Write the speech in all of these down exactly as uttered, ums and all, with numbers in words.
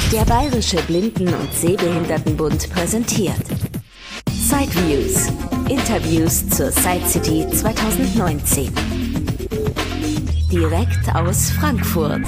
Der Bayerische Blinden- und Sehbehindertenbund präsentiert Sideviews. Interviews zur Side City zwanzig neunzehn. Direkt aus Frankfurt.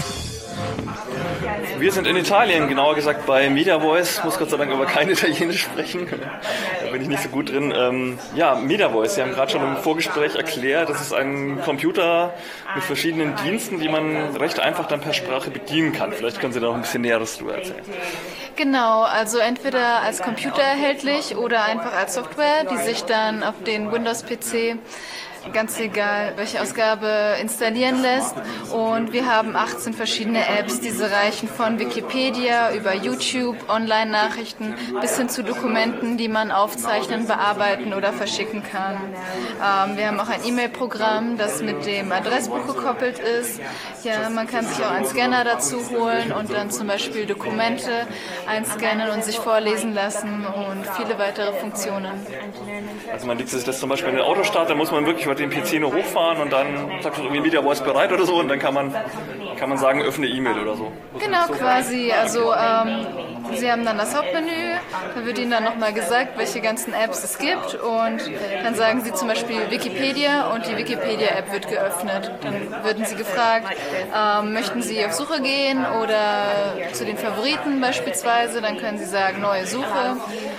Wir sind in Italien, genauer gesagt bei Media Voice. Muss Gott sei Dank aber kein Italienisch sprechen. Da bin ich nicht so gut drin. Ähm, ja, Media Voice. Sie haben gerade schon im Vorgespräch erklärt, das ist ein Computer mit verschiedenen Diensten, die man recht einfach dann per Sprache bedienen kann. Vielleicht können Sie da noch ein bisschen Näheres drüber erzählen. Genau, also entweder als Computer erhältlich oder einfach als Software, die sich dann auf den Windows-P C ganz egal, welche Ausgabe installieren lässt. Und wir haben achtzehn verschiedene Apps. Diese reichen von Wikipedia über YouTube, Online-Nachrichten bis hin zu Dokumenten, die man aufzeichnen, bearbeiten oder verschicken kann. Ähm, wir haben auch ein E-Mail-Programm, das mit dem Adressbuch gekoppelt ist. Ja, man kann sich auch einen Scanner dazu holen und dann zum Beispiel Dokumente einscannen und sich vorlesen lassen und viele weitere Funktionen. Also man legt sich das zum Beispiel in den Autostart, da muss man wirklich den P C nur hochfahren und dann sagt man irgendwie Media Voice bereit oder so und dann kann man, kann man sagen, öffne E-Mail oder so. Genau, quasi. Also ähm, Sie haben dann das Hauptmenü, da wird Ihnen dann nochmal gesagt, welche ganzen Apps es gibt und dann sagen Sie zum Beispiel Wikipedia und die Wikipedia-App wird geöffnet. Dann würden Sie gefragt, ähm, möchten Sie auf Suche gehen oder zu den Favoriten beispielsweise, dann können Sie sagen, neue Suche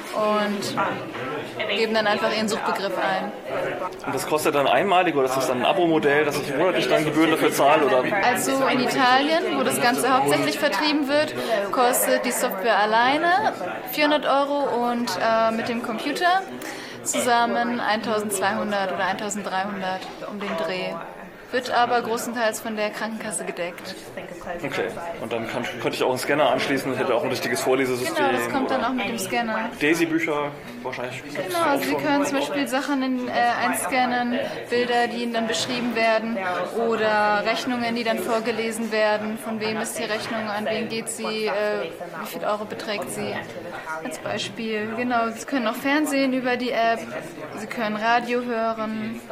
und geben dann einfach Ihren Suchbegriff ein. Und das kostet dann einmalig oder ist das dann ein Abo-Modell, dass ich monatlich dann Gebühren dafür zahle? Oder wie? Also in Italien, wo das Ganze hauptsächlich vertrieben wird, kostet die Software alleine vierhundert Euro und äh, mit dem Computer zusammen eintausendzweihundert oder eintausenddreihundert um den Dreh. Wird aber großenteils von der Krankenkasse gedeckt. Okay, und dann kann, könnte ich auch einen Scanner anschließen, hätte auch ein richtiges Vorlesesystem. Genau, das kommt dann auch mit dem Scanner. Daisy-Bücher wahrscheinlich. Genau, also Sie können zum Beispiel Sachen in, äh, einscannen, Bilder, die Ihnen dann beschrieben werden oder Rechnungen, die dann vorgelesen werden. Von wem ist die Rechnung, an wen geht sie, äh, wie viel Euro beträgt sie. Als Beispiel, genau. Sie können auch Fernsehen über die App, Sie können Radio hören.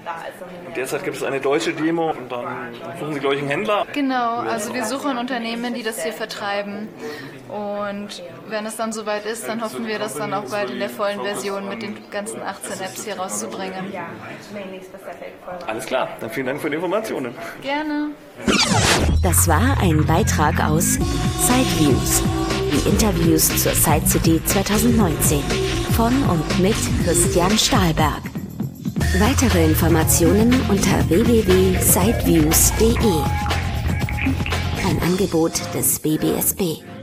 Und derzeit gibt es eine deutsche Demo und dann suchen Sie, glaube ich, einen Händler. Genau, also wir suchen Unternehmen, die das hier vertreiben und wenn es dann soweit ist, dann hoffen wir, das dann auch bald in der vollen Version mit den ganzen achtzehn Apps hier rauszubringen. Alles klar, dann vielen Dank für die Informationen. Gerne. Das war ein Beitrag aus Sideviews, die Interviews zur Side City zwanzig neunzehn von und mit Christian Stahlberg. Weitere Informationen unter w w w punkt sideviews punkt d e. Ein Angebot des B B S B.